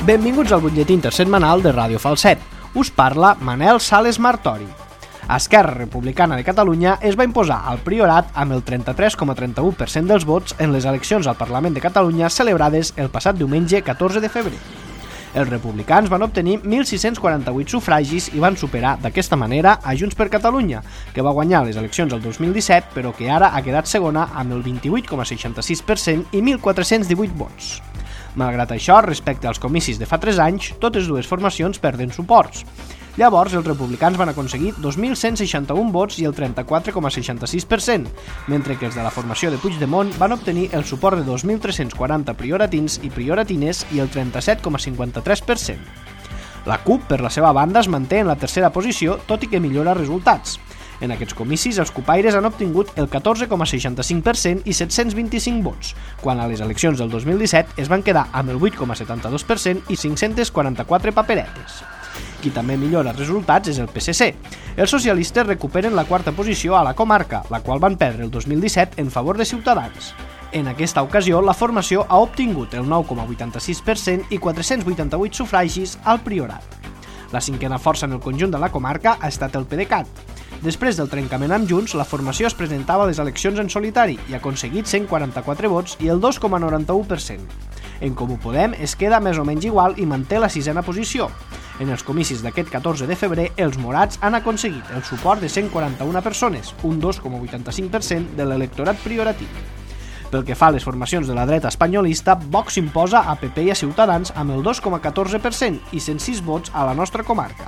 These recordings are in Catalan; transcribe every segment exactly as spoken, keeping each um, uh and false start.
Benvinguts al butlletí intersetmanal de Ràdio Falset. Us parla Manel Sales Martori. Esquerra Republicana de Catalunya es va imposar al Priorat amb el trenta-tres coma trenta-u per cent dels vots en les eleccions al Parlament de Catalunya celebrades el passat diumenge catorze de febrer. Els republicans van obtenir mil sis-cents quaranta-vuit sufragis i van superar d'aquesta manera a Junts per Catalunya, que va guanyar les eleccions el dos mil disset, però que ara ha quedat segona amb el vint-i-vuit coma seixanta-sis per cent i mil quatre-cents divuit vots. Malgrat això, respecte als comicis de fa tres anys, totes dues formacions perden suports. Llavors, els republicans van aconseguir dos mil cent seixanta-un vots i el trenta-quatre coma seixanta-sis per cent, mentre que els de la formació de Puigdemont van obtenir el suport de dos mil tres-cents quaranta prioratins i prioratines i el trenta-set coma cinquanta-tres per cent. La CUP, per la seva banda, es manté en la tercera posició, tot i que millora resultats. En aquests comicis, els cupaires han obtingut el catorze coma seixanta-cinc per cent i set-cents vint-i-cinc vots, quan a les eleccions del dos mil disset es van quedar amb el vuit coma setanta-dos per cent i cinc-cents quaranta-quatre paperetes. Qui també millora resultats és el P S C. Els socialistes recuperen la quarta posició a la comarca, la qual van perdre el dos mil disset en favor de Ciutadans. En aquesta ocasió, la formació ha obtingut el nou coma vuitanta-sis per cent i quatre-cents vuitanta-vuit sufragis al Priorat. La cinquena força en el conjunt de la comarca ha estat el PDeCAT. Després del trencament amb Junts, la formació es presentava a les eleccions en solitari i ha aconseguit cent quaranta-quatre vots i el dos coma noranta-u per cent. En Comú Podem es queda més o menys igual i manté la sisena posició. En els comicis d'aquest catorze de febrer, els morats han aconseguit el suport de cent quaranta-una persones, un dos coma vuitanta-cinc per cent de l'electorat prioratiu. Pel que fa a les formacions de la dreta espanyolista, Vox s'imposa a P P i a Ciutadans amb el dos coma catorze per cent i cent sis vots a la nostra comarca.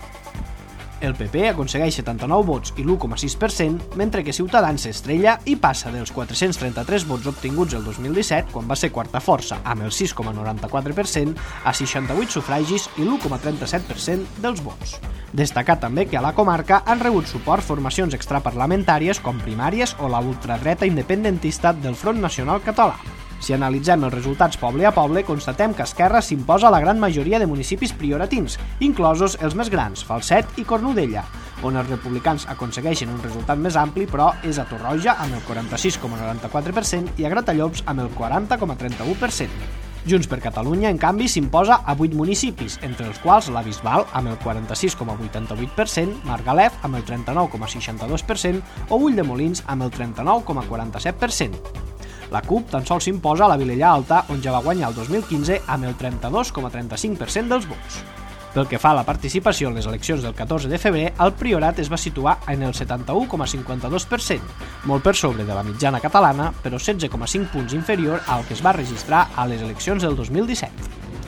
El P P aconsegueix setanta-nou vots i l'u coma sis per cent, mentre que Ciutadans s'estrella i passa dels quatre-cents trenta-tres vots obtinguts el dos mil disset, quan va ser quarta força amb el sis coma noranta-quatre per cent, a seixanta-vuit sufragis i l'u coma trenta-set per cent dels vots. Destacar també que a la comarca han rebut suport formacions extraparlamentàries com Primàries o la ultradreta independentista del Front Nacional Català. Si analitzem els resultats poble a poble, constatem que Esquerra s'imposa a la gran majoria de municipis prioratins, inclosos els més grans, Falset i Cornudella, on els republicans aconsegueixen un resultat més ampli, però és a Torroja amb el quaranta-sis coma noranta-quatre per cent i a Gratallops amb el quaranta coma trenta-u per cent. Junts per Catalunya, en canvi, s'imposa a vuit municipis, entre els quals la Bisbal amb el quaranta-sis coma vuitanta-vuit per cent, Margalef amb el trenta-nou coma seixanta-dos per cent o Ulldemolins amb el trenta-nou coma quaranta-set per cent. La CUP tan sols s'imposa a la Vilella Alta, on ja va guanyar el dos mil quinze amb el trenta-dos coma trenta-cinc per cent dels vots. Pel que fa a la participació en les eleccions del catorze de febrer, el Priorat es va situar en el setanta-u coma cinquanta-dos per cent, molt per sobre de la mitjana catalana, però setze coma cinc punts inferior al que es va registrar a les eleccions del dos mil disset.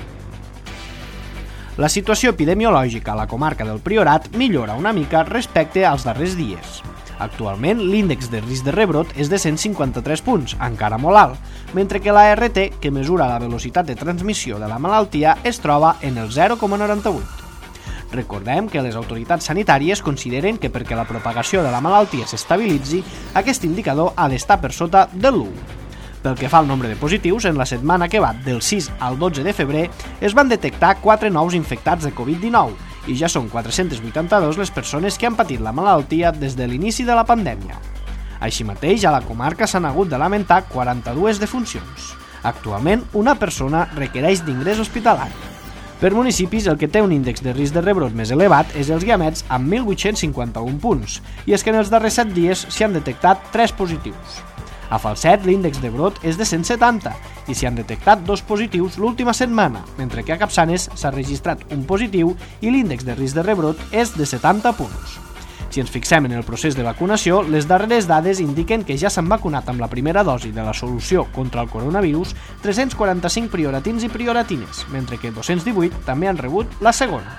La situació epidemiològica a la comarca del Priorat millora una mica respecte als darrers dies. Actualment, l'índex de risc de rebrot és de cent cinquanta-tres punts, encara molt alt, mentre que la R T, que mesura la velocitat de transmissió de la malaltia, es troba en el zero coma noranta-vuit. Recordem que les autoritats sanitàries consideren que perquè la propagació de la malaltia s'estabilitzi, aquest indicador ha d'estar per sota de l'u. Pel que fa al nombre de positius, en la setmana que va del sis al dotze de febrer es van detectar quatre nous infectats de covid dinou, i ja són quatre-cents vuitanta-dos les persones que han patit la malaltia des de l'inici de la pandèmia. Així mateix, a la comarca s'han hagut de lamentar quaranta-dues defuncions. Actualment, una persona requereix d'ingrés hospitalari. Per municipis, el que té un índex de risc de rebrot més elevat és els Guiamets amb mil vuit-cents cinquanta-un punts, i és que en els darrers set dies s'hi han detectat tres positius. A Falset, l'índex de brot és de cent setanta i s'hi han detectat dos positius l'última setmana, mentre que a Capçanes s'ha registrat un positiu i l'índex de risc de rebrot és de setanta punts. Si ens fixem en el procés de vacunació, les darreres dades indiquen que ja s'han vacunat amb la primera dosi de la solució contra el coronavirus tres-cents quaranta-cinc prioratins i prioratines, mentre que dos-cents divuit també han rebut la segona.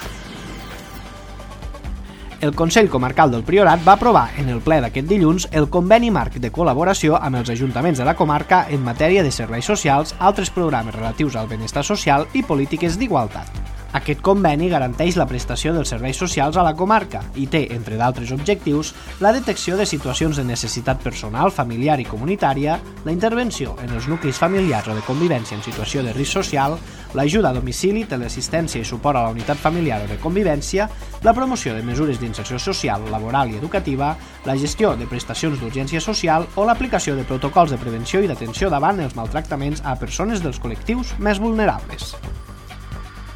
El Consell Comarcal del Priorat va aprovar en el ple d'aquest dilluns el conveni marc de col·laboració amb els ajuntaments de la comarca en matèria de serveis socials, altres programes relatius al benestar social i polítiques d'igualtat. Aquest conveni garanteix la prestació dels serveis socials a la comarca i té, entre d'altres objectius, la detecció de situacions de necessitat personal, familiar i comunitària, la intervenció en els nuclis familiars o de convivència en situació de risc social, l'ajuda a domicili, teleassistència i suport a la unitat familiar o de convivència, la promoció de mesures d'inserció social, laboral i educativa, la gestió de prestacions d'urgència social o l'aplicació de protocols de prevenció i d'atenció davant els maltractaments a persones dels col·lectius més vulnerables.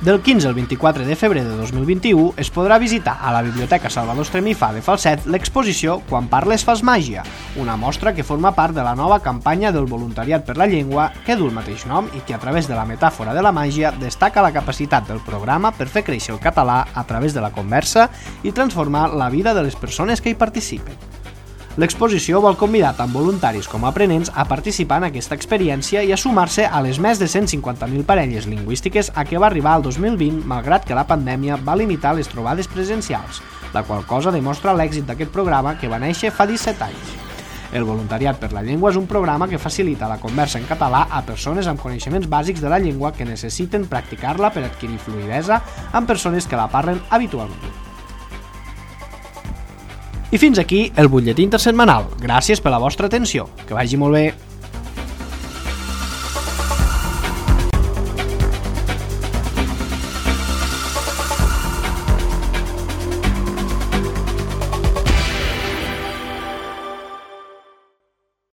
Del quinze al vint-i-quatre de febrer de dos mil vint-i-u es podrà visitar a la Biblioteca Salvador Estremifà de Falset l'exposició Quan parles fas màgia, una mostra que forma part de la nova campanya del voluntariat per la llengua que du el mateix nom i que a través de la metàfora de la màgia destaca la capacitat del programa per fer créixer el català a través de la conversa i transformar la vida de les persones que hi participen. L'exposició vol convidar tant voluntaris com aprenents a participar en aquesta experiència i a sumar-se a les més de cent cinquanta mil parelles lingüístiques a què va arribar el dos mil vint malgrat que la pandèmia va limitar les trobades presencials, la qual cosa demostra l'èxit d'aquest programa que va néixer fa disset anys. El voluntariat per la llengua és un programa que facilita la conversa en català a persones amb coneixements bàsics de la llengua que necessiten practicar-la per adquirir fluïdesa amb persones que la parlen habitualment. I fins aquí el butlletí intersetmanal. Gràcies per la vostra atenció. Que vagi molt bé.